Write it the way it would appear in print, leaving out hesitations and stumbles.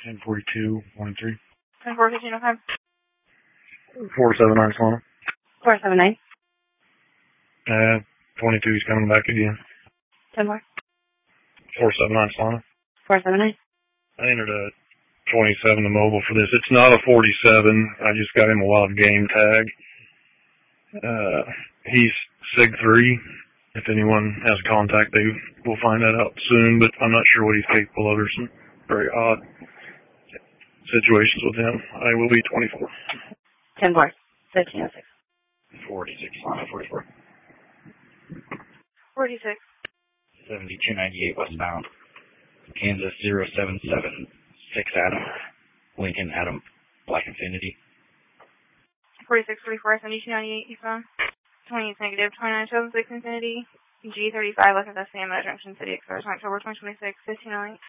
1042, 13. 10-4-15-05. 479 Solana. 479. 22 is coming back again. 10 more. 479 Solana. 479. I entered a 27 to mobile for this. It's not a 47. I just got him a wild game tag. He's SIG-3. If anyone has contact, they will find that out soon, but I'm not sure what he's capable of. There's some very odd situations with him. I will be 24. 10 more. 1506. 46, Solana 44. 46. 7298 westbound. Kansas 077. 6 Adam. Lincoln Adam. Black Infinity. 46, 44, 7298 eastbound. 28 negative, 2976 Infinity. G35 left at the same at Junction City Express, October 2026, 1508.